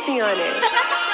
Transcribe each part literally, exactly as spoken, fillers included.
Juicy on it.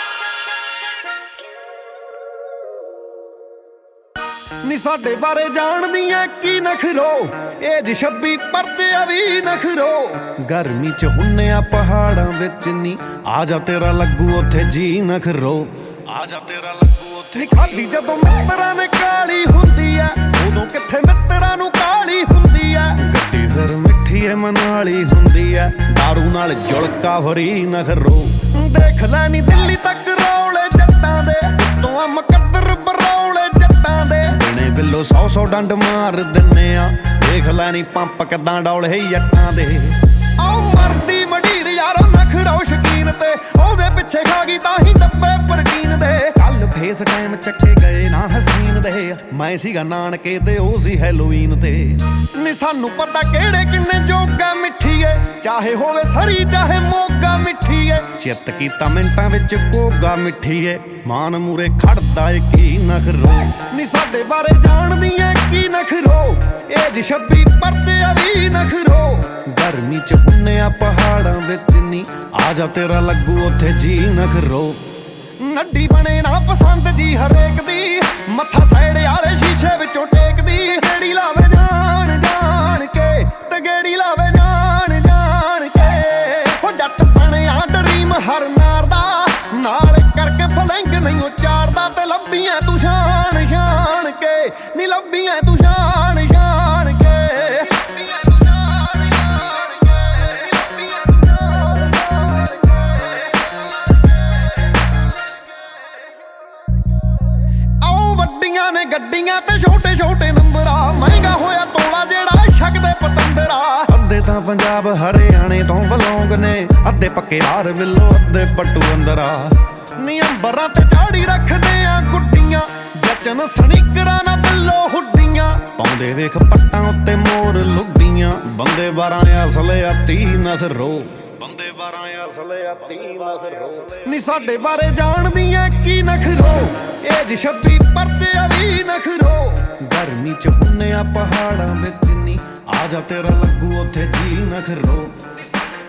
ਨੀ ਸਾਡੇ ਬਾਰੇ ਜਾਣਦੀਆਂ ਕੀ ਨਖਰੋ ਏਜ ਛੱਬੀ ਪਰਚਿਆ ਵੀ ਨਖਰੋ ਗਰਮੀ ਚ ਹੁੰਨੇ ਆ ਪਹਾੜਾਂ ਵਿੱਚ ਨੀ ਆ ਜਾ ਤੇਰਾ ਲੱਗੂ ਉੱਥੇ ਜੀ ਨਖਰੋ ਆ ਜਾ ਤੇਰਾ ਲੱਗੂ ਉੱਥੇ ਨੀ ਖਾਦੀ ਜਦੋਂ ਮਿੱਤਰਾਂ ਨੇ ਕਾਲੀ ਹੁੰਦੀ ਐ ਉਦੋਂ ਕਿੱਥੇ ਮਿੱਤਰਾਂ ਨੂੰ ਕਾਲੀ ਹੁੰਦੀ ਐ ਗੱਡੀ ਫਿਰ ਮਿੱਠੀ ਐ ਮਨਾਲੀ ਹੁੰਦੀ ਐ ਦਾਰੂ ਨਾਲ ਜੁਲਕਾ ਫਰੀ ਨਖਰੋ ਦੇਖ ਲੈ ਨੀ ਦਿੱਲੀ ਤੱਕ ਰੌਲੇ ਜੱਟਾਂ ਦੇ ਤੋਂ ਆ ਮੁਕੱਦਰ ਬਰੌਲੇ ਜੱਟਾਂ ਦੇ ਬਿੱਲੋ ਸੌ ਸੌ ਡੰਡ ਮਾਰ ਦਿੰਨੇ ਆ ਦੇਖ ਲੈਣੀ ਪੰਪ ਕਿੱਦਾਂ ਡੌਲੇ ਜੱਟਾਂ ਦੇ ਆਓ ਮਰਦੀ ਮਢੀਰ ਯਾਰੋ ਨਖਰੋ ਸ਼ਕੀਨ ਤੇ ਉਹਦੇ ਪਿੱਛੇ ਖਾ ਗਈ ਤਾਂ ਹੀ ਡੱਬੇ ਪ੍ਰਕੀਨ ਦੇ ਕੱਲ ਫੇਸ ਟਾਈਮ ਚੱਕੇ ਗਏ ਨਾ ਹਸੀਨ ਦੇ ਮੈਂ ਸੀਗਾ ਨਾਨਕੇ ਤੇ ਉਹ ਸੀ ਹੈਲੋਵੀਨ ਤੇ ਨੀ ਸਾਨੂੰ ਪਤਾ ਕਿਹੜੇ ਕਿੰਨੇ ਜੋਗਾ ਮਿੱਠੀਏ ਚਾਹੇ ਹੋਵੇ ਸਰੀ ਚਾਹੇ ਮੋਗਾ ਮਿੱਠੀਏ ਚਿੱਤ ਕੀਤਾ ਮਿੰਟਾਂ ਵਿੱਚ ਕੋਗਾ ਮਿੱਠੀਏ ਮਾਨ ਮੂਰੇ ਖੜਦਾ ਏ ਕੀ ਨਖਰੋ ਨੀ ਸਾਡੇ ਬਾਰੇ ਜਾਣਦੀ ਏ ਕੀ ਨਖਰੋ ਏਜ ਛੱਬੀ ਪਰਚਿਆ ਵੀ ਨਖਰੋ ਗਰਮੀ ਚ ਹੁੰਨੇ ਆ ਪਹਾੜਾਂ ਵਿੱਚ ਨੀ ਆ ਜਾ ਤੇਰਾ ਲੱਗੂ ਉੱਥੇ ਜੀ ਨਖਰੋ ਨੱਡੀ ਬਣੇ ਨਾ ਪਸੰਦ ਜੀ ਹਰੇਕ ਦੀ ਮੱਥਾ ਸਾਈਡ ਵਾਲੇ ਸ਼ੀਸ਼ੇ ਵਿੱਚੋਂ ਟੇਕਦੀ ਗੇੜੀ ਲਾਵੇ ਜਾਣ ਜਾਣ ਕੇ ਤੇ ਗੇੜੀ ਲਾਵੇ ਜਾਣ ਜਾਣ ਕੇ ਹੋ ਜੱਟ ਬਣਿਆ ਡਰੀਮ ਹਰ ਨਾਰ ਦਾ ਨਾਲ ਕਰਕੇ ਫਲੈਂਗ ਨਹੀਂ ਉਚਾਰਦਾ ਤੇ ਲੱਭੀਆਂ ਤੂੰ ਸ਼ਾਨ ਸ਼ਾਨ ਕੇ ਨੀ ਲੱਭੀਆਂ ਤੂੰ ਸ਼ਾਨ ਸ਼ਾਨ ਕੇ ਨੇ ਗੱਡੀਆਂ ਤੇ ਛੋਟੇ ਛੋਟੇ ਨੰਬਰ ਆ ਮਹਿੰਗਾ ਹੋਇਆ ਤੋਲਾ ਜਿਹੜਾ ਛਕਦੇ ਪਤੰਦਰਾ ਅੱਧੇ ਤਾਂ ਪੰਜਾਬ ਹਰਿਆਣੇ ਤੋਂ ਬਲੌਂਗ ਨੇ ਅੱਧੇ ਪੱਕੇ ਹਾਰ ਵਿੱਲੋ ਅੱਧੇ ਪੱਟੂ ਅੰਦਰਾ ਨੀ ਅੰਬਰਾਂ ਤੇ ਚਾੜੀ ਰੱਖਦੇ ਆ ਗੁੱਡੀਆਂ ਜਚਨ ਸਨੀਕਰਾਂ ਨਾ ਬਿੱਲੋ ਹੁੱਡੀਆਂ ਪਾਉਂਦੇ ਵੇਖ ਪੱਟਾਂ ਉੱਤੇ ਮੋਰ ਲੁੱਡੀਆਂ ਬੰਦੇ ਬਾਰਾਂ ਅਸਲੇ ਆ ਤੀ ਨਖਰੋ ਬੰਦੇ ਬਾਰਾਂ ਅਸਲੇ ਆ ਤੀ ਨਖਰੋ ਨੀ ਸਾਡੇ ਬਾਰੇ ਜਾਣਦੀ ਐ ਕੀ ਨਖਰੋ ਏਜ ਛੱਬੀ ਪਰਚਿਆ ਵੀ ਨਖਰੋ ਗਰਮੀ ਚ ਹੁੰਨੇ ਆ ਪਹਾੜਾਂ ਵਿੱਚ ਨੀ ਆ ਜਾ ਤੇਰਾ ਲੱਗੂ ਉੱਥੇ ਜੀ ਨਖਰੋ।